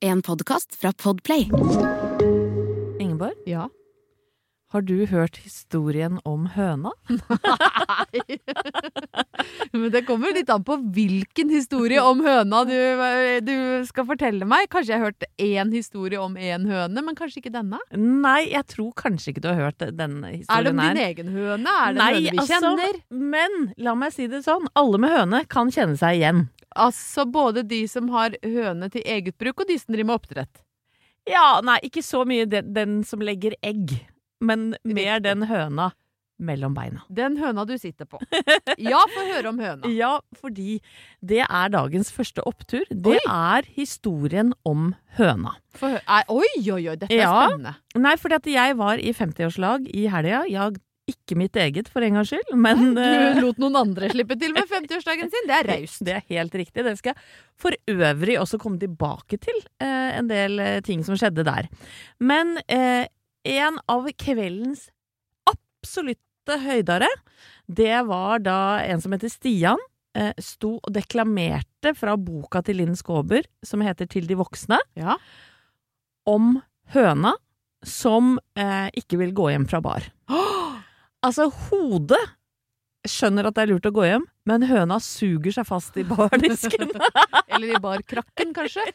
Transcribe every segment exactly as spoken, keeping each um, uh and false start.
En podcast fra Podplay. Ingeborg, Ja. har du hørt historien om høna? Nei. Men det kommer litt an på hvilken historie om høna du, du skal fortelle meg. Kanskje jeg har hørt en historie om en høne, men kanskje ikke denne? Nei, jeg tror kanskje ikke du har hørt denne historien her. Er det om din egen høne? Er det Nei, en høne vi altså, kjenner? Men la meg si det sånn, alle med høne kan kjenne seg igjen. Altså både de som har høne til eget bruk, og de som driver med oppdrett. Ja, nei, ikke så mye den, den som legger egg, men mer den høna mellom beina. Den høna du sitter på. Ja, få høre om høna. Ja, fordi det er dagens første opptur. Det Oi. er historien om høna. Få hø- er, oi, oi, oi, dette er Ja. spennende. Nei, fordi at jeg var i femtiårslag i helga. Jeg ikke mitt eget, for en gangs skyld, men Du lot noen andre slippe til med femtiårsdagen sin. Det er raust. Det er helt riktig. Det skal jeg for øvrig også komme tilbake til. Eh, en del eh, ting som skjedde der. Men eh, en av kveldens absolutte høydere, det var da en som heter Stian, eh, sto og deklamerte fra boka til Linn Skåber, som heter Til de voksne, Ja. om høna som eh, ikke vil gå hjem fra bar. Altså, hodet skjønner at det er lurt å gå hjem, men høna suger seg fast i bardisken. Eller i barkrakken, kanskje.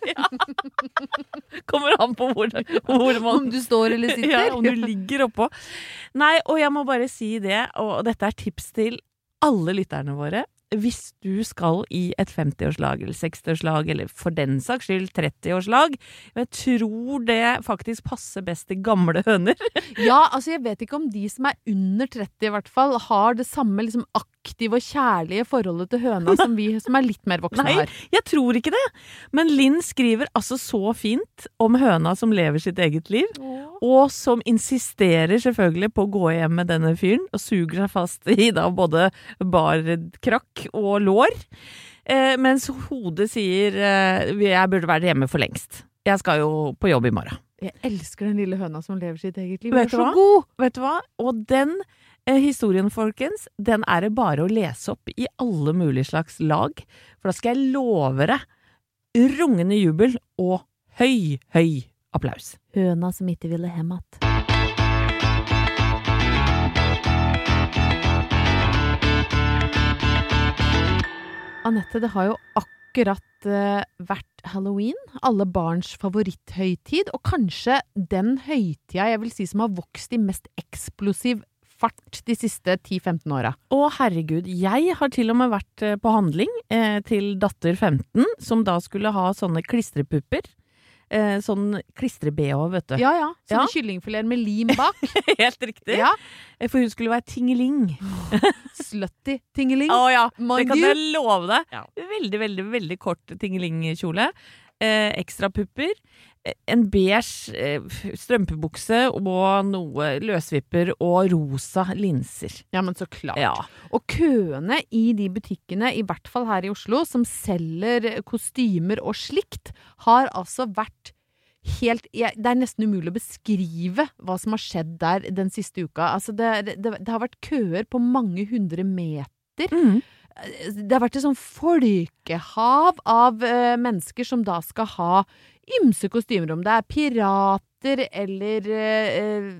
Kommer an på hvor, hvor man... Om du står eller sitter. Ja, om du ligger oppå. Nei, og jeg må bare si det, og dette er tips til alle lytterne våre. Hvis du skal i et femtiårslag eller sekstiårslag, eller for den saks skyld trettiårslag, jeg tror det faktisk passer best til gamle høner. Ja, altså jeg vet ikke om de som er under tretti i hvert fall, har det samme liksom aktive og kjærlige forholdet til høna som vi som er litt mer voksne Nei, har. jeg tror ikke det. Men Linn skriver altså så fint om høna som lever sitt eget liv, og som insisterer selvfølgelig på å gå hjem med denne fyren, og suger seg fast i da både barkrakk og lår. Eh, mens hodet sier, eh, jeg burde være hjemme for lengst. Jeg skal jo på jobb i morgen. Jeg elsker den lille høna som lever sitt eget liv. Vet Den du er hva? så god! Vet du hva? Og den eh, historien, folkens, den er det bare å lese opp i alle mulige slags lag. For da skal jeg love deg rungende jubel og høy, høy applaus. Høna som ikke ville hjem att. Anette, det har jo akkurat eh, vært Halloween, alle barns favoritthøytid, og kanskje den høytida jeg vil si som har vokst i mest eksplosiv fart de siste ti til femten åra. Å herregud, jeg har til og med vært eh, på handling eh, til datter femten, som da skulle ha sånne klistrepupper. Eh, sånn klistre-B H, vet du. Ja, ja. Sånne Ja. kyllingfileter med lim bak. Helt riktig. Ja. Eh, For hun skulle være tingeling. Slutty tingeling. Å ja, Mind det kan you. jeg love deg. Ja. Veldig, veldig, veldig kort tingelingkjole. Eh, ekstra pupper. Eh, en beige eh, strømpebukse og noe løsvipper og rosa linser. Ja, men så klart. Ja. Og køene i de butikkene, i hvert fall her i Oslo, som selger kostymer og slikt, har altså vært helt... jeg- Det er nesten umulig å beskrive hva som har skjedd der den siste uka. Altså, det, det, det har vært køer på mange hundre meter. Mm. Det har vært et sånn folkehav av eh, mennesker som da skal ha ymse kostymer, om det er pirater, eller eh,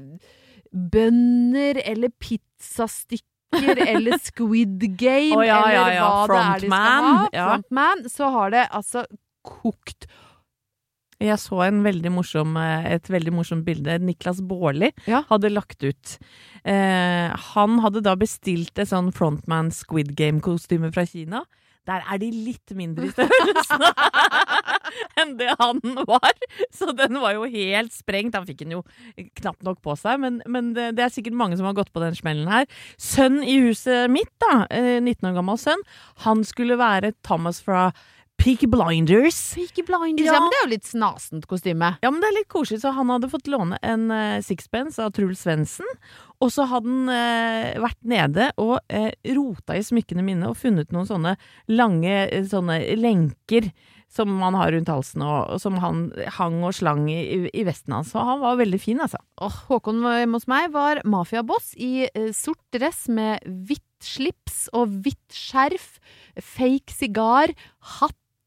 bønder, eller pizzastykker, eller Squid Game, Å, ja, ja, eller ja. hva det er de skal ha. Frontman, ja. Frontman. Så har det altså kokt. Jeg så en veldig morsom, eh, et veldig morsomt bilde. Niklas Baarli Ja. hadde lagt ut. Eh, han hadde da bestilt et sånn Frontman Squid Game-kostyme fra Kina. Der er de litt mindre i størrelsen enn det han var. Så den var jo helt sprengt. Han fikk den jo knapt nok på seg, men, men det, det er sikkert mange som har gått på den smellen her. Sønn i huset mitt, da, eh, nitten år gammel sønn, han skulle være Thomas fra Peaky Blinders. Peaky Blinders, ja. Ja. Men det er jo litt snasent kostyme. Ja, men det er litt koselig, så han hadde fått låne en uh, sixpence av Truls Svendsen, og så hadde han uh, vært nede og uh, rota i smykkene mine og funnet noen sånne lange uh, sånne lenker som man har rundt halsen, og, og som han hang og slang i, i, i vesten hans. Så han var veldig fin, altså. Åh, Håkon var hjemme hos meg var mafiaboss i eh, sort dress med hvitt slips og hvitt skjerf, fake sigar, hatt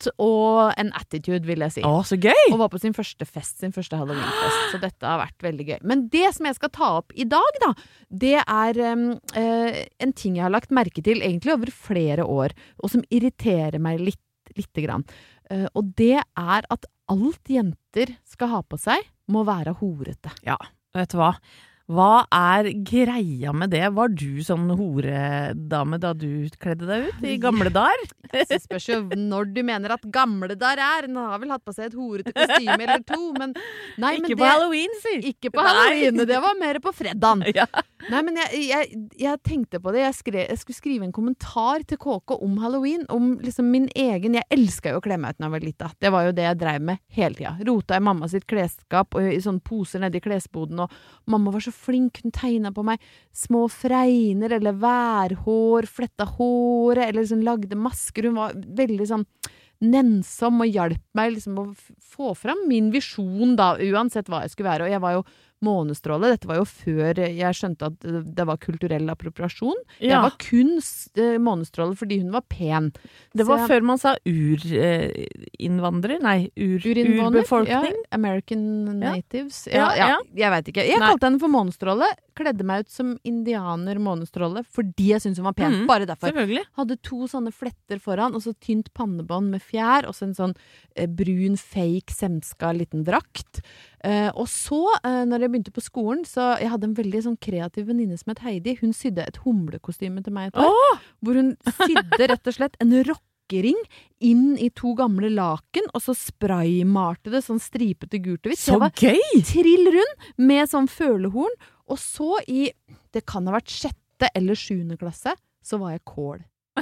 mot og en attitude, vil jeg si. Å, så gøy! Og var på sin første fest, sin første Halloween-fest. Så dette har vært veldig gøy. Men det som jeg skal ta opp i dag, da, det er um, uh, en ting jeg har lagt merke til egentlig over flere år, og som irriterer meg litt, lite grann. Uh, og det er at alt jenter skal ha på seg, må være horete. Ja, vet du hva? Hva er greia med det? Var du sånn horedame da du kledde deg ut i gamle dager? Det spørs jo når du mener at gamle der er. Nå har vel hatt på seg et horete kostyme eller to, men nei, Ikke men på det, Halloween, si! Ikke på Halloween, det var mer på fredagen. Ja. Nei, men jeg, jeg, jeg tenkte på det. Jeg, skrev, jeg skulle skrive en kommentar til K K om Halloween, om liksom min egen. Jeg elsker jo å kle meg ut når jeg var lita. Det var jo det jeg drev med hele tida. Rota i mamma sitt klesskap og i sånne poser nede i klesboden, og mamma var så flink, hun tegnet på meg små fregner eller værhår, fletta håret, eller liksom lagde masker. Hun var veldig sånn nennsom og hjalp meg liksom å få fram min visjon da, uansett hva jeg skulle være. Og jeg var jo månestråle. Dette var jo før jeg skjønte at det var kulturell appropriasjon. Ja. Jeg var kun uh, månestråle fordi hun var pen. Det var Så jeg, før man sa urinnvandrer, uh, nei, ur, Urinnvåner, urbefolkning. Ja, American natives. Ja, Ja, ja, ja. jeg vet ikke. Jeg Nei. kalte henne for månestråle, kledde meg ut som indianer månestråle, fordi jeg syntes hun var pen. Mhm, Bare derfor. Selvfølgelig. Hadde to sånne fletter foran, og så tynt pannebånd med fjær, og så en sånn eh, brun, fake, semska liten drakt. Eh, og så, eh, når jeg begynte på skolen, så jeg hadde en veldig sånn kreativ venninne som het Heidi. Hun sydde et humlekostyme til meg et år, Åh! hvor hun sydde rett og slett en rockering inn i to gamle laken, og så spraymalte det sånn stripete gult og hvitt. Så jeg var gøy! trill rund med sånn følehorn, og så i, det kan ha vært sjette eller sjuende klasse, så var jeg kål.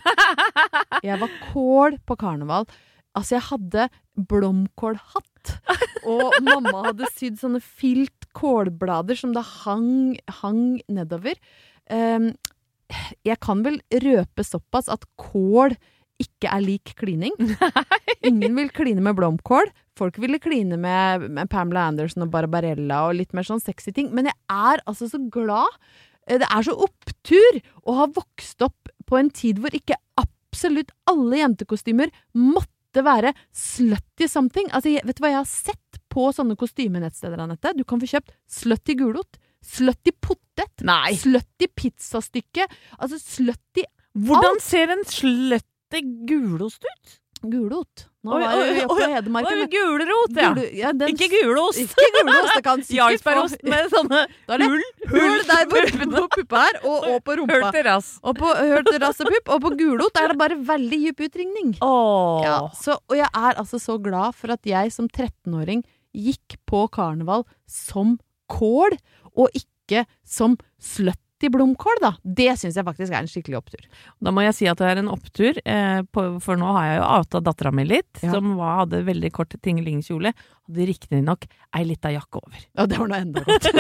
Jeg var kål på karneval. Altså, jeg hadde blomkålhatt, og mamma hadde sydd sånne filt kålblader som det hang, hang nedover. Um, jeg kan vel røpe såpass at kål ikke er lik klining. Ingen vil kline med blomkål. Folk ville kline med, med Pamela Anderson og Barbarella og litt mer sånn sexy ting. Men jeg er altså så glad. Det er så opptur å ha vokst opp på en tid hvor ikke absolutt alle jentekostymer måtte være slutty something. Altså, jeg, vet du hva jeg har sett på sånne kostymenettsteder, Annette? Du kan få kjøpt slutty gulot, slutty potet, Nei. slutty pizzastykke, altså slutty Hvordan ser en sløtte gulost ut? gulot. Nå Oi, var jo oi, vi oppe oi, på Hedmarken. Oi, gulrot, ja. Gulu- ja, den- Ikke gulost. Ikke gulost, det kan sikkert Jarlsbergost få- med sånne Da er det hull, hull der hvor hvor puppa er, og, og på rumpa. Hørt til rass. Og på hørt rass og pupp, og på gulot er det bare veldig dyp utringning. Åh. Ja, så, og jeg er altså så glad for at jeg som trettenåring gikk på karneval som kål, og ikke som slutty blomkål, da. Det synes jeg faktisk er en skikkelig opptur. Da må jeg si at det er en opptur, eh, på, for nå har jeg jo outa datteren min litt, Ja. som var, hadde veldig kort tingelingskjole, hadde riktig nok ei lita jakke over. Ja, det var noe enda godt.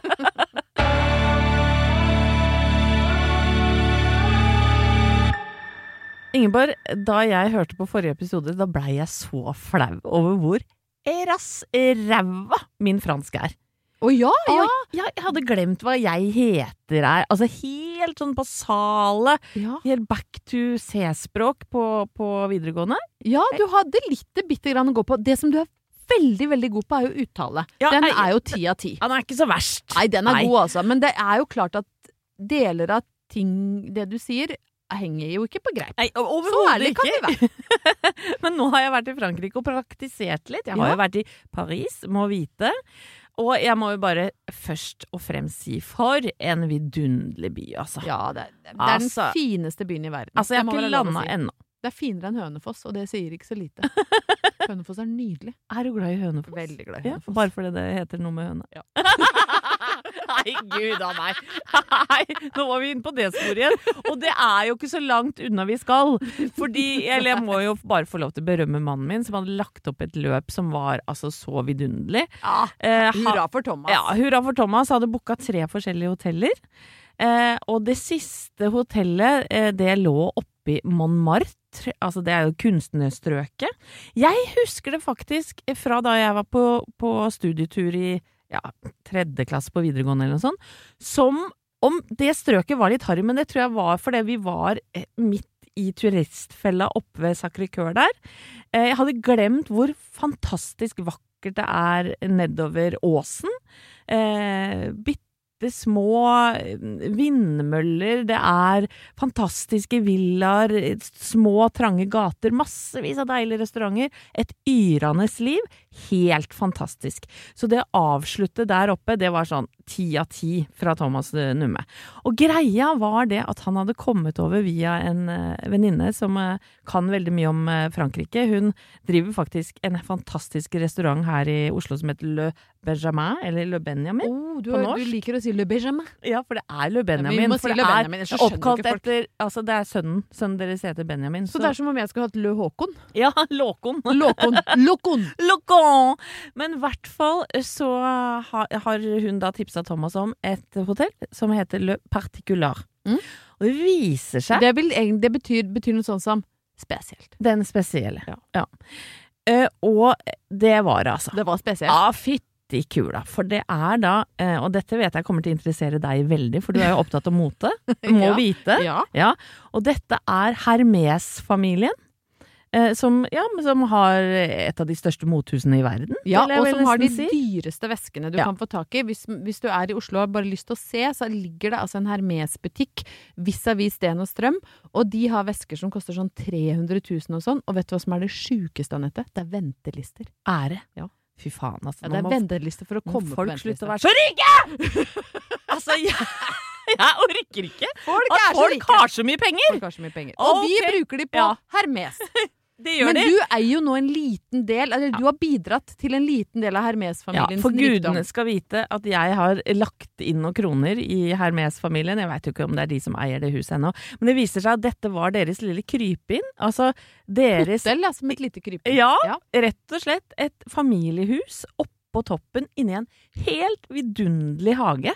Ingeborg, da jeg hørte på forrige episode, da blei jeg så flau over hvor rass ræva min fransk er. Å ja, ja. Og jeg hadde glemt hva jeg heter er. Altså helt sånn basale, Ja, helt back to C-språk på, på videregående. ja du hadde litt bitte grann å gå på. Det som du er veldig, veldig god på er jo uttale. Ja, Den jeg- er jo ti av ti. Han er ikke så verst. Nei, den er Nei. god altså. Men det er jo klart at deler av ting, det du sier, henger jo ikke på greip. Nei, Så overhodet ærlig kan ikke. vi være. Men nå har jeg vært i Frankrike og praktisert litt. Jeg har Ja. jo vært i Paris, må vite. Og jeg må jo bare først og fremst si for en vidunderlig by, altså. Ja, det, det, det er den Altså- fineste byen i verden. Altså, jeg Det må har ikke være lov å landa si. ennå. Det er finere enn Hønefoss, og det sier ikke så lite. Hønefoss er nydelig. Er du glad i Hønefoss? Veldig glad i Ja, Hønefoss. bare fordi det heter noe med høne. Ja. Nei, gud a meg. Nei, nå var vi inne på det sporet igjen. Og det er jo ikke så langt unna vi skal. Fordi, eller jeg må jo bare få lov til å berømme mannen min, som hadde lagt opp et løp som var altså så vidunderlig. Ja, Eh, ha- hurra for Thomas. Ja, hurra for Thomas. Hadde booka tre forskjellige hoteller. Eh, og det siste hotellet, eh, det lå oppi Montmartre. Altså, det er jo kunstnerstrøket. Jeg husker det faktisk fra da jeg var på, på studietur i ja, tredje klasse på videregående eller noe sånt, som om det strøket var litt harry, men det tror jeg var fordi vi var eh, midt i turistfella oppe ved Sacré-Cœur der. Eh, jeg hadde glemt hvor fantastisk vakkert det er nedover åsen. Eh, bitte små vindmøller, det er fantastiske villaer, små trange gater, massevis av deilige restauranter, et yrende liv, helt fantastisk. Så det å avslutte der oppe, det var sånn ti av ti fra Thomas Numme. Og greia var det at han hadde kommet over via en venninne som kan veldig mye om Frankrike. Hun driver faktisk en fantastisk restaurant her i Oslo som heter Le Benjamin, eller Le Benjamin. Oh, du, på norsk. du liker å si Le Benjamin. Ja, for det er Le Benjamin. Ja, vi må for si det Le er Benjamin, ellers så skjønner oppkalt ikke folk. etter, altså det er sønnen, sønnen deres heter Benjamin. Så det er som om jeg skulle hatt Le Håkon. Ja, Låkon. Låkon. Låkon. Låkon! Men i hvert fall så har, har hun da tipset Thomas om et hotell som heter Le Particular. Mm. Og det viser seg Det, vil, egentlig- det betyr, betyr noe sånn som spesielt. den spesielle. Ja. Ja. Eh, og det var det altså. Det var spesielt. Ja, fytti kula. For det er da, eh, og dette vet jeg kommer til å interessere deg veldig, for du er jo opptatt av mote. Må Ja. vite. Ja. Ja. Og dette er Hermes-familien. Eh, som, ja, men som har et av de største mothusene i verden. Ja, vil jeg og vel som har de nesten si. dyreste veskene du Ja. kan få tak i. Hvis, hvis du er i Oslo og har bare lyst til å se, så ligger det altså en Hermes-butikk vis-à-vis Sten og Strøm, og de har vesker som koster sånn tre hundre tusen og sånn, og vet du hva som er det sjukeste, Annette? Det er ventelister. Ære. Ja. Fy faen, altså. Ja, det er Nå må ventelister for å må komme på folk slutte venteliste. å være så rike! Altså, jeg, jeg orker ikke Folk at er så folk rike. har så mye penger! Folk har så mye penger. Og vi Ok. bruker de på Ja. Hermes. Det gjør Men de. du eier jo nå en liten del, eller du har bidratt til en liten del av Ja, Hermes-familiens for rikdom. gudene skal vite at jeg har lagt inn noen kroner i Hermes-familien. Jeg vet jo ikke om det er de som eier det huset ennå. Men det viser seg at dette var deres lille krypinn. Altså deres Hotell, ja, som et lite krypinn. Ja, Ja. rett og slett et familiehus oppå toppen inni en helt vidunderlig hage.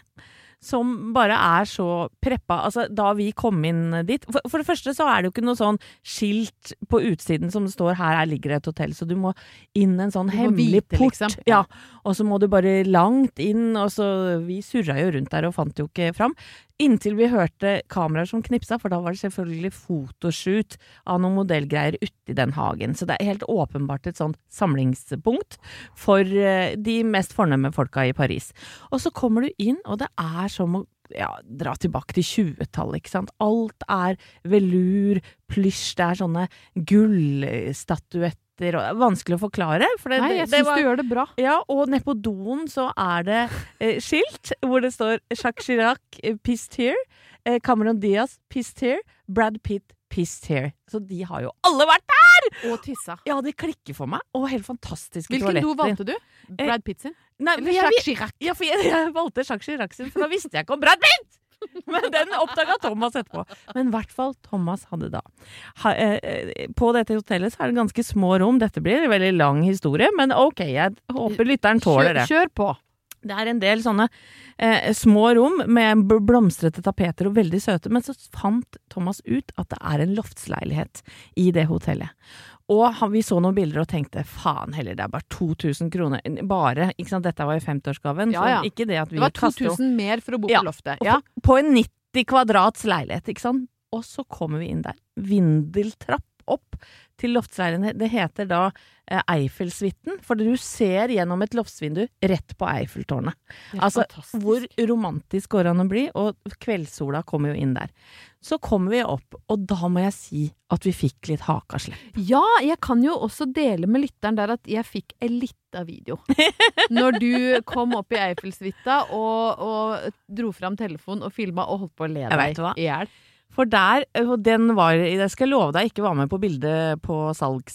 Som bare er så preppa. Altså, da vi kom inn dit for, for det første så er det jo ikke noe sånn skilt på utsiden som det står 'her, her ligger det et hotell', så du må inn en sånn Du må hemmelig vite, port. liksom. Ja. Og så må du bare langt inn, og så vi surra jo rundt der og fant jo ikke fram. Inntil vi hørte kameraer som knipsa, for da var det selvfølgelig fotoshoot av noen modellgreier uti den hagen. Så det er helt åpenbart et sånt samlingspunkt for eh, de mest fornemme folka i Paris. Og så kommer du inn, og det er som å ja, dra tilbake til tjuetallet, ikke sant? Alt er velur, plysj, det er sånne gullstatuetter, og det er vanskelig å forklare. For det, Nei, det- jeg det syns var- du gjør det bra. Ja, og nede på doen så er det eh, skilt hvor det står Jacques Chirac eh, pissed here, eh, Cameron Diaz pissed here, Brad Pitt pissed here. Så de har jo alle vært der! Og tissa. Ja, de klikker for meg. Og helt fantastiske Hvilken do toaletter. valgte du? Brad Pitt sin? Nei, Eller men jeg, Jacques Chirac? ja, for jeg, jeg valgte Jacques Chirac sin, for da visste jeg ikke om Brad Pitt! Men den oppdaga Thomas etterpå. Men i hvert fall Thomas hadde da. Ha, eh, på dette hotellet så er det ganske små rom. Dette blir en veldig lang historie, men ok, jeg håper lytteren tåler det. Kjør, kjør på. Det er en del sånne eh, små rom med b- blomstrete tapeter og veldig søte, men så fant Thomas ut at det er en loftsleilighet i det hotellet. Og han, vi så noen bilder og tenkte, faen heller, det er bare to tusen kroner. Bare, ikke sant, dette var jo femtiårsgaven, Ja, ja. så ikke det at vi Det var kaster jo- to tusen mer for å bo Ja, på loftet. og Ja. på, på en nitti kvadrats leilighet, ikke sant? Og så kommer vi inn der. Vindeltrapp opp til loftsleiligheten. Det heter da eh, Eiffelsvitten, for du ser gjennom et loftsvindu rett på Eiffeltårnet. Det er Altså, fantastisk. hvor romantisk går det an å bli, og kveldssola kommer jo inn der. Så kommer vi opp, og da må jeg si at vi fikk litt hakaslepp. Ja, jeg kan jo også dele med lytteren der at jeg fikk en liten video. Når du kom opp i Eiffelsvitta og, og dro fram telefonen og filma og holdt på å le Jeg deg vet hva. i hjel. For der, og den var, jeg skal love deg, ikke var med på bildet på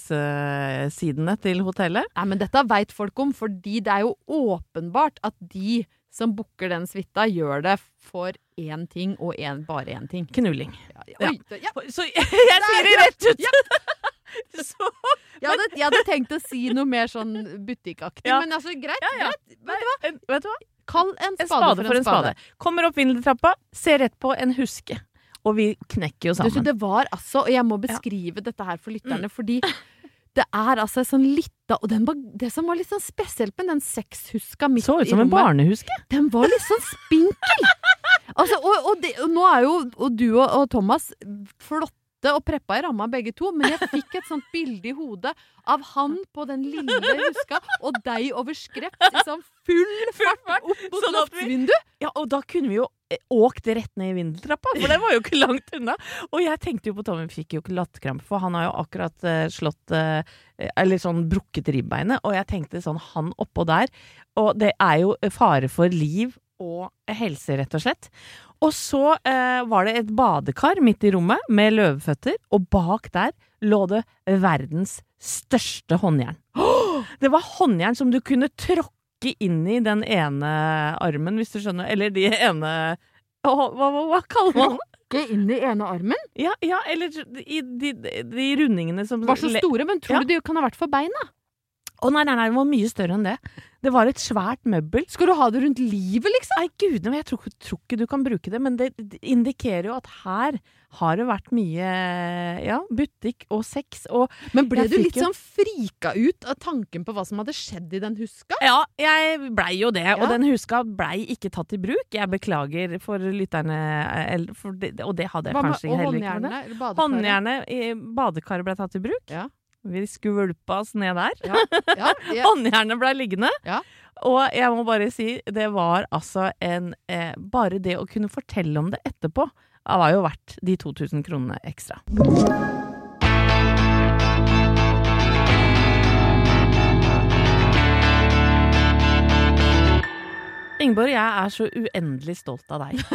salgssidene til hotellet. Nei, men dette vet folk om, fordi det er jo åpenbart at de som booker den suita, gjør det for én ting, og en, bare én ting. Knulling. Ja, ja, oi, ja. Så jeg, jeg sier det rett ut! Så, Jeg, hadde, jeg hadde tenkt å si noe mer sånn butikkaktig, Ja. men altså, greit. Ja, ja. greit. Vet du hva? en, vet du hva? Kall en spade, En spade for en spade. Kommer opp vindeltrappa, ser rett på en huske. Og vi knekker jo Du, så sammen. det var altså, og jeg må beskrive dette her for lytterne, fordi det er altså en sånn lita, og den var, det som var litt sånn spesielt med den sexhuska midt Så ut i som en rommet, barnehuske. den var litt sånn spinkel. Altså, og, og, det, og nå er jo og du og, og Thomas flotte satte og preppa i ramma begge to, men jeg fikk et sånt bilde i hodet av han på den lille huska, og deg over skrept, liksom full fart opp mot Sånn at vi- loftsvinduet. Ja, og da kunne vi jo eh, åkt rett ned i vindeltrappa, for den var jo ikke langt unna. Og jeg tenkte jo på Tommy, fikk jo ikke latterkrampe, for han har jo akkurat eh, slått, eh, eller sånn brukket ribbeinet, og jeg tenkte sånn, han oppå der, og det er jo fare for liv og helse, rett og slett. Og så eh, var det et badekar midt i rommet med løveføtter, og bak der lå det verdens største håndjern. Det var håndjern som du kunne tråkke inn i den ene armen, hvis du skjønner, eller de ene, Åh, hva, hva, hva kaller man det? Ikke inn i ene armen. Ja, ja, eller i de, de, de rundingene som Var så store, men tror Ja. du de kan ha vært for beina? Å nei, nei, nei, det var mye større enn det. Det var et svært møbbel. Skal du ha det rundt livet, liksom? Nei, gud, men jeg tror, tror ikke du kan bruke det, men det, det indikerer jo at her har det vært mye, ja, butikk og sex, og Men ble Jeg du fikk litt jo- sånn frika ut av tanken på hva som hadde skjedd i den huska? ja, jeg blei jo det, og Ja. den huska blei ikke tatt i bruk. Jeg beklager for lytterne, el- for det, og det hadde jeg Hva med- kanskje og heller ikke med det. håndjernene? eller badekaret? Håndjernet i badekaret ble tatt i bruk. Ja. Vi skvulpa oss ned der. Ja, ja, ja. Håndjernet ble liggende. Ja. Og jeg må bare si, det var altså en eh, Bare det å kunne fortelle om det etterpå, det var jo verdt de to tusen kronene ekstra. Ingeborg, jeg er så uendelig stolt av deg.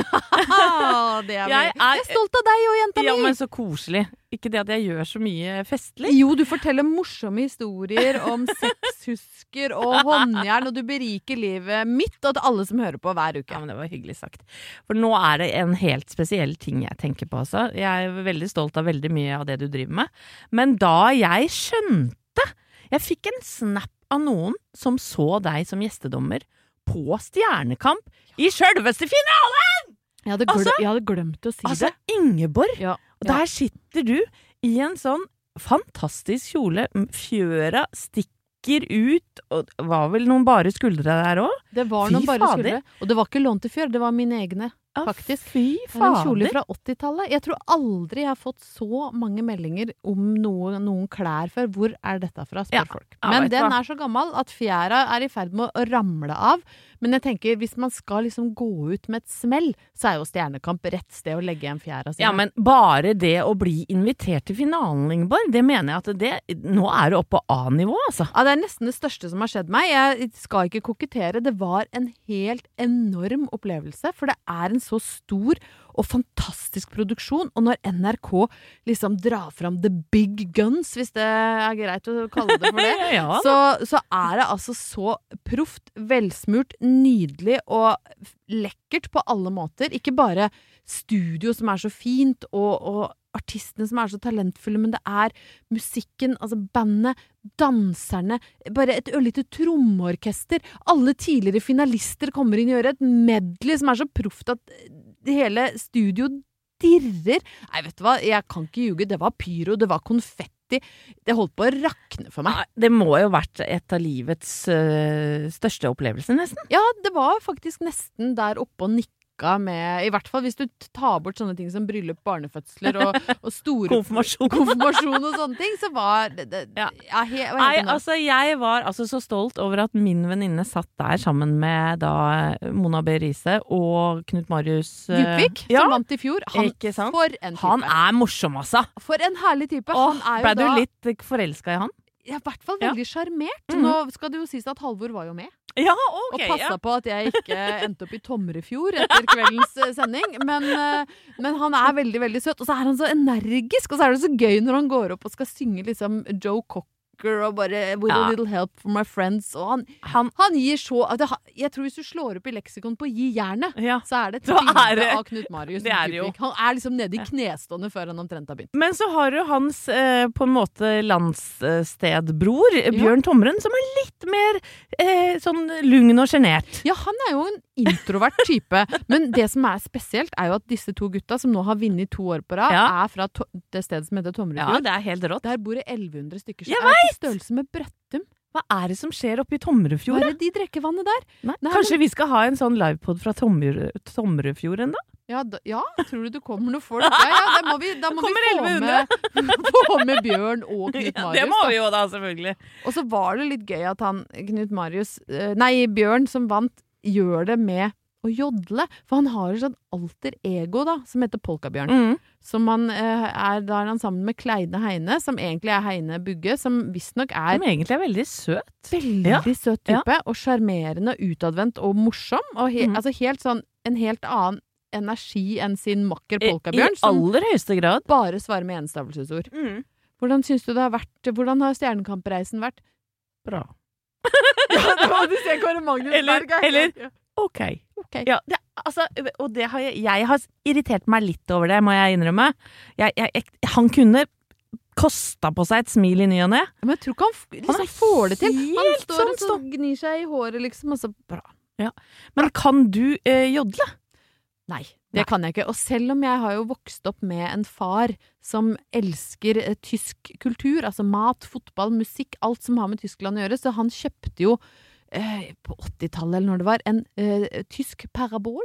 Ah, det er Jeg jeg, er- jeg er stolt av deg og jenta Ja, mi! men så koselig. Ikke det at jeg gjør så mye festlig. Jo, du forteller morsomme historier om sexhusker og håndjern, og du beriker livet mitt og til alle som hører på hver uke. Ja, men det var hyggelig sagt. For nå er det en helt spesiell ting jeg tenker på, altså. Jeg er veldig stolt av veldig mye av det du driver med. Men da jeg skjønte Jeg fikk en snap av noen som så deg som gjestedommer på Stjernekamp i sjølveste finalen! Jeg hadde, glø Altså- jeg hadde glemt å si Altså, det. Ingeborg, Ja, og der sitter du i en sånn fantastisk kjole. Fjøra stikker ut, og det var vel noen bare skuldre der òg? Det var Fy noen bare fader. skulle. Og det var ikke lånt til fjør, det var mine egne. Faktisk. Fy Det er en kjole fader. fra åttitallet. Jeg tror aldri jeg har fått så mange meldinger om noe, noen klær før. Hvor er dette fra, spør Ja, folk. ja, Men vet du den hva? er så gammel at fjæra er i ferd med å ramle av. Men jeg tenker, hvis man skal liksom gå ut med et smell, så er jo Stjernekamp rett sted å legge igjen fjæra si. Ja, men bare det å bli invitert til finalen, Ingeborg, det mener jeg at det Nå er du oppe på A-nivå, altså. Ja, det er nesten det største som har skjedd meg. Jeg skal ikke kokettere. Det var en helt enorm opplevelse, for det er en så stor og fantastisk produksjon. Og når N R K liksom drar fram the big guns, hvis det er greit å kalle det for det, Ja. så, så er det altså så proft, velsmurt, nydelig og f- lekkert på alle måter. Ikke bare studio som er så fint, og, og artistene som er så talentfulle, men det er musikken, altså bandet, danserne, bare et ørlite trommeorkester. Alle tidligere finalister kommer inn og gjør et medley som er så proft at det hele studio dirrer. Nei, vet du hva, jeg kan ikke ljuge. Det var pyro, det var konfetti. Det holdt på å rakne for meg. Nei, Det må jo ha vært et av livets øh, største opplevelser, nesten. Ja, det var faktisk nesten der oppe og nikka med, i hvert fall hvis du tar bort sånne ting som bryllup, barnefødsler og, og store Konfirmasjon. konfirmasjon og sånne ting, så var det, det Ja. ja, he, var Nei, helt enormt. altså jeg var altså så stolt over at min venninne satt der sammen med da Mona B. Riise og Knut Marius øh, Djupvik, ja, som vant i fjor, han, ikke sant? for en type. Han er morsom, altså. For en herlig type. Åh, Han er jo ble du da litt forelska i han? ja, i hvert fall Ja. veldig sjarmert. Mhm. Nå skal det jo sies at Halvor var jo med, Ja, og ok. passa Ja. på at jeg ikke endte opp i Tomrefjord etter kveldens eh, sending. Men, eh, men han er veldig, veldig søt. Og så er han så energisk, og så er det så gøy når han går opp og skal synge liksom Joe Cocker og bare With Ja. a little help from my friends. Og han, Han, han gir så at det, jeg tror hvis du slår opp i leksikon på Gi jernet, ja. så er det et Så er bilde det- av Knut Marius det er det jo. Djupvik. Han er liksom nede i knestående før han omtrent har begynt. Men så har du hans eh, på en måte landsstedbror, Bjørn Tomren, som er litt mer eh, sånn lugn og sjenert. Ja, han er jo en introvert type. Men det som er spesielt, er jo at disse to gutta, som nå har vunnet to år på rad, Ja. er fra to det stedet som heter Ja, Tomrefjord. det er helt rått. Der bor det elleve hundre stykker som Jeg er på størrelse med Brøttum. Hva er det som skjer oppe i Tomrefjord? Hva er det de drikker vannet der? Nei, Nei, kanskje vi skal ha en sånn livepod fra Tomre, Tomrefjord enda? Ja, da, ja, tror du det kommer noen folk? Ja, ja, da må vi, da må vi Kommer få, med, få med Bjørn og Knut Ja, Marius. det må da. vi jo da, selvfølgelig. Og så var det litt gøy at han, Knut Marius, eh, nei, Bjørn som vant, gjør det med å jodle. For han har jo sånn alter ego da, som heter Polkabjørn. Mm. Som han eh, er, da er han sammen med Kleine Heine, som egentlig er Heine Bugge, som visstnok er Som egentlig er veldig søt. veldig Ja. søt type, og sjarmerende, utadvendt og morsom. Og he, Mm. altså helt sånn, en helt annen energi enn sin makker I, i Polkabjørn, som aller høyeste grad. bare svarer med enstavelsesord. Mm. Hvordan syns du det har vært? Hvordan har Stjernekampreisen vært? Bra. Ja, det var du ser Kåre Magnus Eller- Berg, eller- ja. Ok. Ok. Ja, det, altså, og det har jeg, jeg har irritert meg litt over det, må jeg innrømme. Jeg, jeg, jeg, han kunne kosta på seg et smil i ny og ne. Men jeg tror ikke han, f- liksom, Han er får det til. Han helt står sånn og så gnir seg i håret, liksom, og så bra. Men kan du eh, jodle? Nei, det Nei. kan jeg ikke. Og selv om jeg har jo vokst opp med en far som elsker eh, tysk kultur, altså mat, fotball, musikk, alt som har med Tyskland å gjøre, så han kjøpte jo eh, på åttitallet eller når det var, en eh, tysk parabol.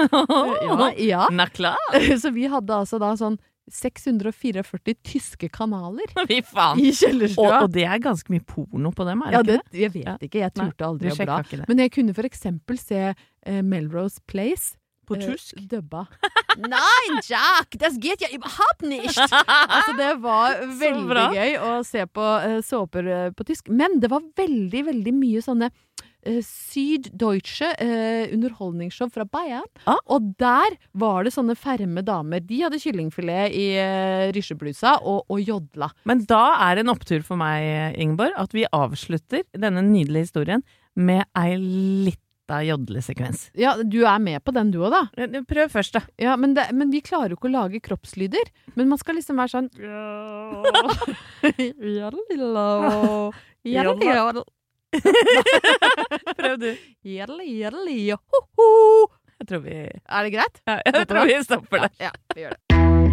Ja, ja. Na klar. Så vi hadde altså da sånn seks hundre førtifire tyske kanaler Fy faen. i Og, kjellerstua. og det er ganske mye porno på dem, er det Ja, ikke det, det? jeg vet Ja. ikke, jeg Nei, turte aldri Du å bla. sjekka ikke det. Men jeg kunne for eksempel se eh, Melrose Place. På eh, tysk? Dubba. Nein, Jack, das geht ja überhaupt nicht! Altså, det var veldig bra. gøy å se på eh, såper eh, på tysk. Men det var veldig, veldig mye sånne eh, syddeutsche eh, underholdningsshow fra Bayern. Ah. Og der var det sånne ferme damer. De hadde kyllingfilet i eh, rysjeblusa og, og jodla. Men da er det en opptur for meg, Ingeborg, at vi avslutter denne nydelige historien med ei lita jodlesekvens. Ja, du er med på den du også, da. Eh, Prøv først, da. Ja, men, det, men vi klarer jo ikke å lage kroppslyder. Men man skal liksom være sånn Prøv du. Ho-ho. Jeg tror vi, Er det greit? ja, jeg tror vi stopper der. Ja, vi gjør det.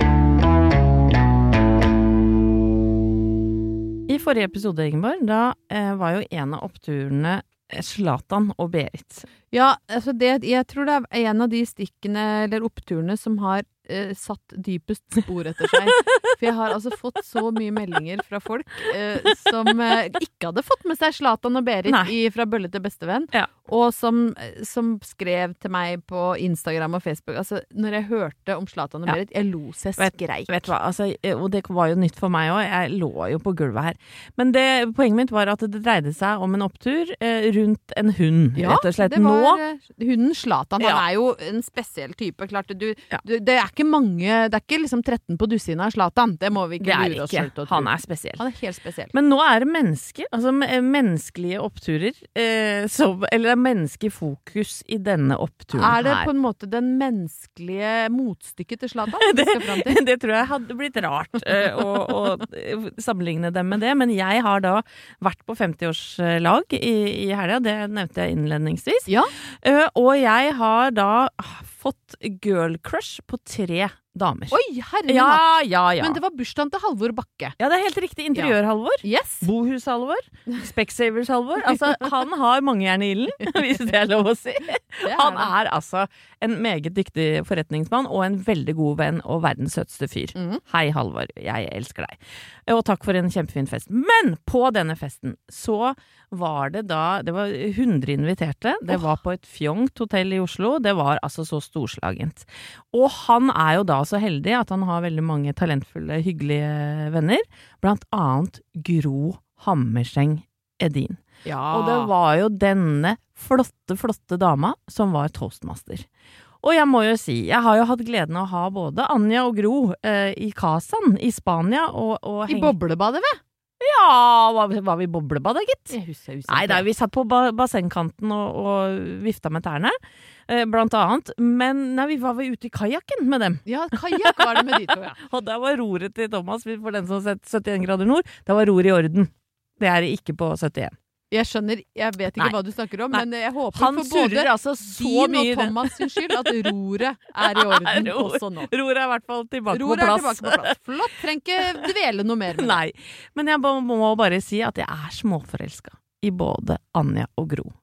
I forrige episode, Ingeborg, da eh, var jo en av oppturene eh, Zlatan og Berit. Ja, altså det, jeg tror det er en av de stikkene eller oppturene som har eh, satt dypest spor etter seg. For jeg har altså fått så mye meldinger fra folk eh, som eh, ikke hadde fått med seg Zlatan og Berit Nei. i Fra bølle til bestevenn, Ja. og som, som skrev til meg på Instagram og Facebook. Altså, når jeg hørte om Zlatan og Ja. Berit, jeg lo seg Vet- skreik. Vet du hva, altså, eh, og det var jo nytt for meg også, jeg lå jo på gulvet her. Men det, poenget mitt var at det dreide seg om en opptur eh, rundt en hund, Ja, rett og slett. det var Nå, eh, hunden Zlatan. Han Ja. er jo en spesiell type. Klart, du, Ja. du, det er ikke mange, det er ikke liksom tretten på dussina av Zlatan. Det må vi det ikke er lure oss ikke, selv til å tro. han er spesiell. Han er helt spesiell. Men nå er det mennesker, altså me- menneskelige oppturer, eh, som, eller menneskelig fokus i denne oppturen Er det her. på en måte den menneskelige motstykket til Zlatan vi skal fram til? Det tror jeg hadde blitt rart eh, å, å eh, sammenligne dem med det, men jeg har da vært på femtiårslag i, i helga, det nevnte jeg innledningsvis, Ja. Eh, og jeg har da fått girl crush på tre damer. Oi, herre Ja, natt. ja, ja. Men det var bursdagen til Halvor Bakke. Ja, det er helt riktig. Interiør-Halvor. Yes. Bohus-Halvor. Specsavers-Halvor. Altså, han har mange jern i ilden, hvis det er lov å si. Det er Han det. er altså en meget dyktig forretningsmann og en veldig god venn og verdens søteste fyr. Mhm. Hei, Halvor. Jeg elsker deg. Og takk for en kjempefin fest. Men på denne festen så var det da Det var hundre inviterte. Det var på et fjongt hotell i Oslo. Det var altså så storslagent. Og han er jo da så heldig at han har veldig mange talentfulle, hyggelige venner. Blant annet Gro Hammerseng Edin. Ja. Og det var jo denne flotte, flotte dama som var toastmaster. Og jeg må jo si, jeg har jo hatt gleden av å ha både Anja og Gro eh, i Kazan i Spania. Og, og I henge- boblebadet, ved? Ja, var, vi- var vi i boblebadet, gitt? Jeg husker, jeg husker Nei, nei, vi satt på ba bassengkanten og, og vifta med tærne, eh, blant annet. Men nei, vi var vel ute i kajakken med dem. Ja, kajakk var det med de to, ja. Og der var roret til Thomas, for den som har sett syttien grader nord, da var roret i orden. Det er det ikke på syttien. Jeg skjønner, jeg vet ikke Nei. hva du snakker om, Nei. men jeg håper Han for både surrer altså så din mye i og den. Thomas sin skyld at roret er i orden Ror- også nå. Roret er i hvert fall tilbake Roret på er plass. tilbake på plass. Flott, trenger ikke dvele noe mer med det. Nei, men jeg må må bare si at jeg er småforelska i både Anja og Gro.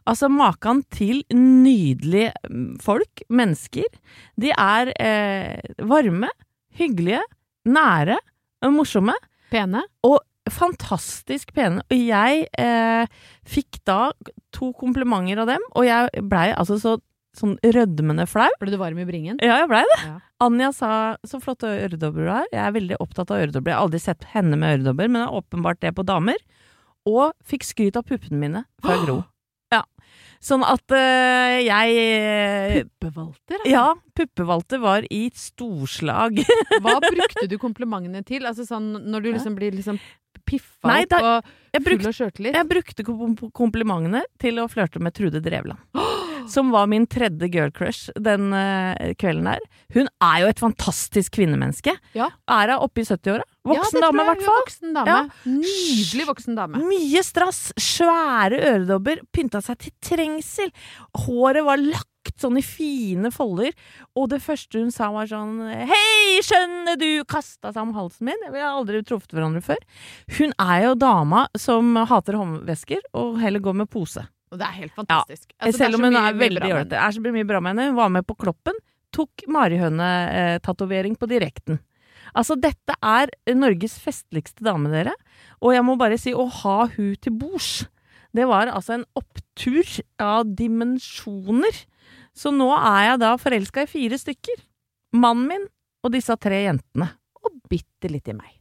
Altså, maken til nydelige folk, mennesker. De er eh, varme, hyggelige, nære, morsomme. Pene. Og fantastisk pene. Og jeg eh, fikk da to komplimenter av dem, og jeg blei altså så sånn rødmende flau. Ble du varm i bringen? Ja, jeg blei det. Ja. Anja sa, så flotte øredobber du har. Jeg er veldig opptatt av øredobber. Jeg har aldri sett henne med øredobber, men har åpenbart det på damer. Og fikk skryt av puppene mine fra Gro. Ja. Sånn at uh, jeg... Puppevalter? Ja, puppevalter var i storslag. Hva brukte du komplimentene til? Altså sånn, når du liksom blir liksom piffa Nei, opp da, og full og skjørtelig? Jeg brukte kom komplimentene til å flørte med Trude Drevland. Som var min tredje girl crush den uh, kvelden der. Hun er jo et fantastisk kvinnemenneske. Ja. Er hun oppe i sytti-åra? Voksen ja, dame, i hvert fall. Voksen dame. Ja. Nydelig voksen dame. Mye strass, svære øredobber, pynta seg til trengsel. Håret var lagt sånn i fine folder. Og det første hun sa var sånn «Hei, skjønner du!» Kastet seg om halsen min. Vi har aldri truffet hverandre før. Hun er jo dama som hater håndvesker og heller går med pose. Og det er helt fantastisk. Ja. Altså, selv om hun er veldig gjørete. Det er så mye bra med henne. Hun var med på Kloppen. Tok marihøne-tatovering på direkten. Altså, dette er Norges festligste dame, dere. Og jeg må bare si, å ha hun til bords, det var altså en opptur av dimensjoner. Så nå er jeg da forelsket i fire stykker. Mannen min og disse tre jentene. Og bitte litt i meg.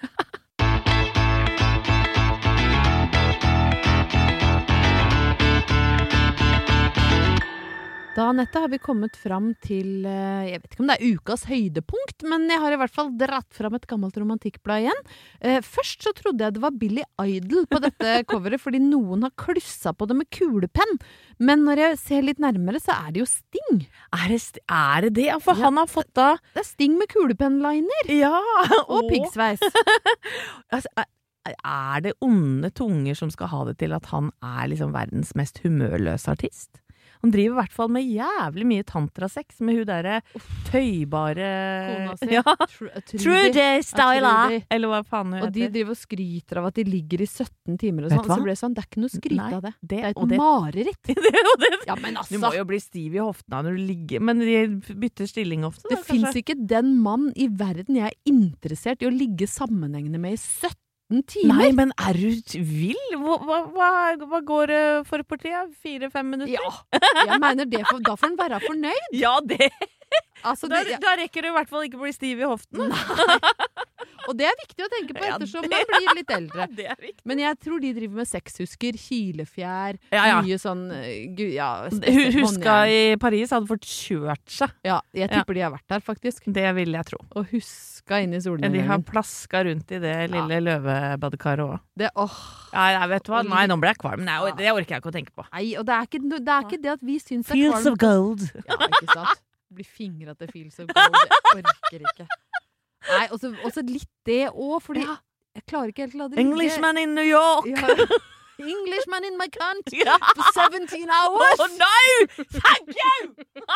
Da, Anette, har vi kommet fram til, jeg vet ikke om det er ukas høydepunkt, men jeg har i hvert fall dratt fram et gammelt romantikkblad igjen. Først så trodde jeg det var Billy Idol på dette coveret, fordi noen har klusset på det med kulepenn. Men når jeg ser litt nærmere, så er det jo Sting. Er det st- er det? det? Ja, for ja. Han har fått da... Det er Sting med kulepennliner. Ja. Og, og piggsveis. Altså, er det onde tunger som skal ha det til at han er liksom verdens mest humørløse artist? Han driver i hvert fall med jævlig mye tantrasex med hun der tøybare kona si. Ja. Tr Trudy Styler. Eller hva faen hun heter. Og de driver og skryter av at de ligger i sytten timer og sånn. Og så blir det sånn, det er ikke noe skryt Nei, av det. det. Det er et det, mareritt. det, det, ja, men altså. Du må jo bli stiv i hoftene når du ligger, men de bytter stilling ofte. Det finnes ikke den mann i verden jeg er interessert i å ligge sammenhengende med i sytten timer. Nei, men er du vill? Hva, hva, hva, hva går det for partiet? Fire-fem minutter? Ja, jeg mener det, for, da får han være fornøyd. Ja, det. Altså, da, det ja. da rekker du i hvert fall ikke å bli stiv i hoften. Nei. Og det er viktig å tenke på ettersom ja, man blir litt eldre. Det er viktig. Men jeg tror de driver med sexhusker, kilefjær, ja, ja. Mye sånn ja, Huska i Paris hadde fått kjørt seg. Ja, jeg tipper ja. De har vært der faktisk. Det vil jeg tro. Og huska inn i solen. Ja, de har plaska rundt i det lille ja. løvebadekaret også. Det, åh. Ja, jeg vet hva. Nei, nå ble jeg kvalm. Nei, det orker jeg ikke å tenke på. Nei, og det er ikke det, er ikke det at vi syns det er kvalm. Feels of gold. Ja, ikke sant? Blir fingret til feels of gold. Jeg orker ikke. Nei, og så litt det også, fordi ja. Jeg klarer ikke helt å la det Englishman in New York! Ja. Englishman in my country ja. For seventeen hours! Oh no! Thank you!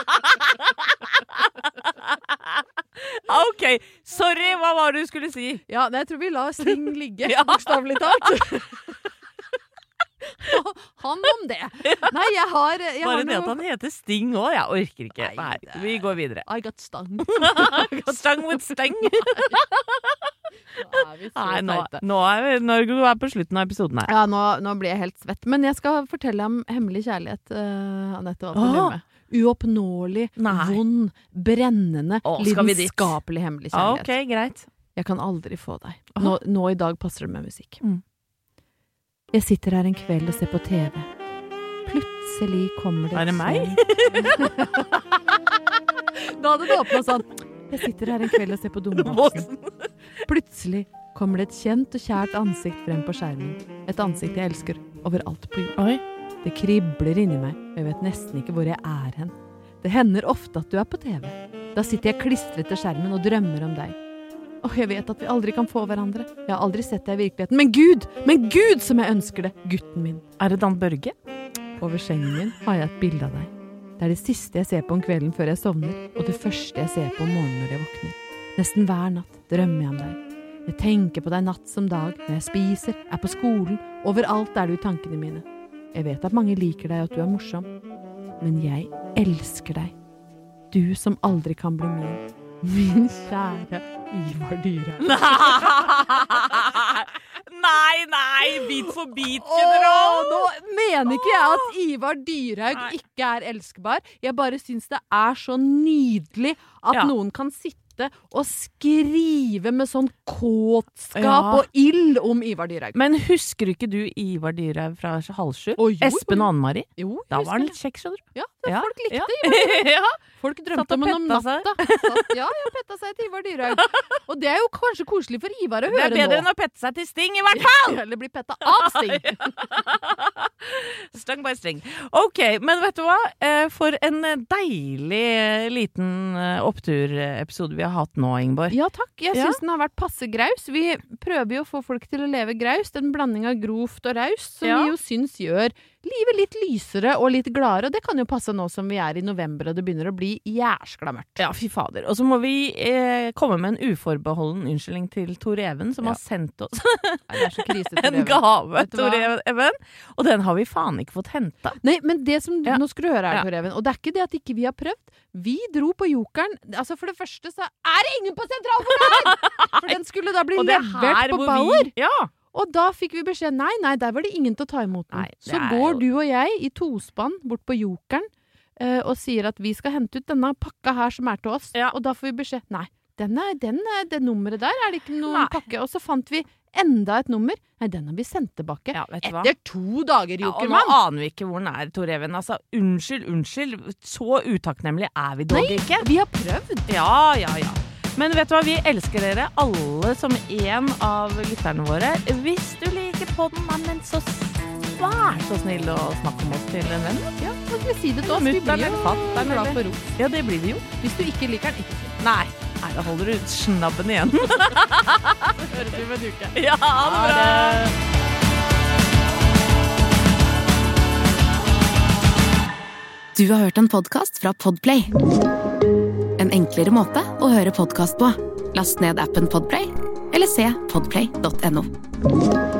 Ok, sorry, hva var det du skulle si? Ja, jeg tror vi lar Sting ligge, ja. bokstavlig talt. Han om det. Nei, jeg har jeg Bare har det noe... at han heter Sting også, jeg orker ikke. Nei, det... Vi går videre. I got stung. I got stung with sting. Nå er vi så Nei, nå, teite. nå er vi når du er på slutten av episoden her. Ja, nå, nå blir jeg helt svett. Men jeg skal fortelle om hemmelig kjærlighet, uh, Anette, hva du driver med. Uoppnåelig, Nei. vond, brennende, Åh, lidenskapelig hemmelig kjærlighet. Ok, greit. Jeg kan aldri få deg. Nå, nå i dag passer det med musikk. Mm. Jeg sitter her en kveld og ser på T V. Plutselig kommer det... Er det meg? Da hadde det åpnet sånn. Jeg sitter her en kveld og ser på Domboksen. Plutselig kommer det et kjent og kjært ansikt frem på skjermen. Et ansikt jeg elsker overalt på jord. Oi. Det kribler inni meg, og jeg vet nesten ikke hvor jeg er hen. Det hender ofte at du er på T V. Da sitter jeg klistret til skjermen og drømmer om deg. Åh, jeg vet at vi aldri kan få hverandre. Jeg har aldri sett deg i virkeligheten. Men Gud! Men Gud som jeg ønsker det! Gutten min. Er det Dan Børge? Over sengen min har jeg et bilde av deg. Det er det siste jeg ser på om kvelden før jeg sovner, og det første jeg ser på om morgenen når jeg våkner. Nesten hver natt drømmer jeg om deg. Jeg tenker på deg natt som dag, når jeg spiser, er på skolen, overalt er du i tankene mine. Jeg vet at mange liker deg, at du er morsom. Men jeg elsker deg. Du som aldri kan bli min. Min kjære Ivar Dyrhaug. Nei, nei, bit for bit, Åh, general. nå mener ikke jeg at Ivar Dyrhaug Nei. ikke er elskbar. Jeg bare synes det er så nydelig at Ja. noen kan sitte og skrive med sånn kåtskap Ja. og ild om Ivar Dyrhaug. Men husker ikke du Ivar Dyrhaug fra halv sju? Å, jo, Espen jo. og Anne-Marie? Jo, Da husker var han jeg. litt kjekk, skjønner du. Ja, det Ja, folk likte ja. Ivar Dyrhaug. ja. Folk Satt drømte og om henne om petta natta. Satt, ja, jeg petta seg til Ivar Dyrhaug. Og det er jo kanskje koselig for Ivar å Det er høre bedre nå. enn å pette seg til Sting, i hvert fall! Eller bli petta av Sting. Stang by string. Ok, men vet du hva? Eh, For en deilig liten eh, oppturepisode vi har hatt nå, Ingeborg. Ja takk, jeg Ja. synes den har vært passe graus. Vi prøver jo å få folk til å leve graust, en blanding av grovt og raust, som Ja. vi jo synes gjør livet litt lysere og litt gladere, og det kan jo passe nå som vi er i november og det begynner å bli jæskla mørkt. Ja, fy fader. Og så må vi eh, komme med en uforbeholden unnskyldning til Tor Even, som Ja. har sendt oss Nei, det er så krisete. en Even. gave, Vet du Tor hva? Even. Og den har vi faen ikke fått henta. Nei, men det som, Ja. nå skal du høre her, Ja. Tor Even, og det er ikke det at ikke vi har prøvd. Vi dro på Jokeren, altså for det første så er det ingen på sentralbordet! For den skulle da bli Og det er levert her på hvor Bauer. vi Ja! Og da fikk vi beskjed, nei, nei, der var det ingen til å ta imot den. Nei, det Så er går jo- du og jeg i tospann bort på Jokeren eh, og sier at vi skal hente ut denne pakka her som er til oss. Ja. Og da får vi beskjed, nei, den er, den er, det nummeret der er det ikke noen Nei. pakke. Og så fant vi enda et nummer. Nei, den har vi sendt tilbake. Ja, vet du hva? Etter to dager, Ja, og nå Jokermann! aner vi ikke hvor den er, Tor Even. Altså, unnskyld, unnskyld. Så utakknemlig er vi dog Nei, ikke. vi har prøvd. Ja, ja, ja. Men vet du hva, vi elsker dere alle som en av lytterne våre. Hvis du liker podden, nei, men så vær så snill å snakke om oss til en venn. Ja, så skal vi si det til oss. Vi Mutter'n blir eller jo fatter'n glad eller- for ros. Ja, det blir vi jo. Hvis du ikke liker den, ikke si det. Nei, nei, da holder du snabben igjen. Høres vi om en uke. Ja, ha det bra! Du har hørt en podcast fra Podplay. En enklere måte å høre podcast på. Last ned appen Podplay, eller se podplay punktum no.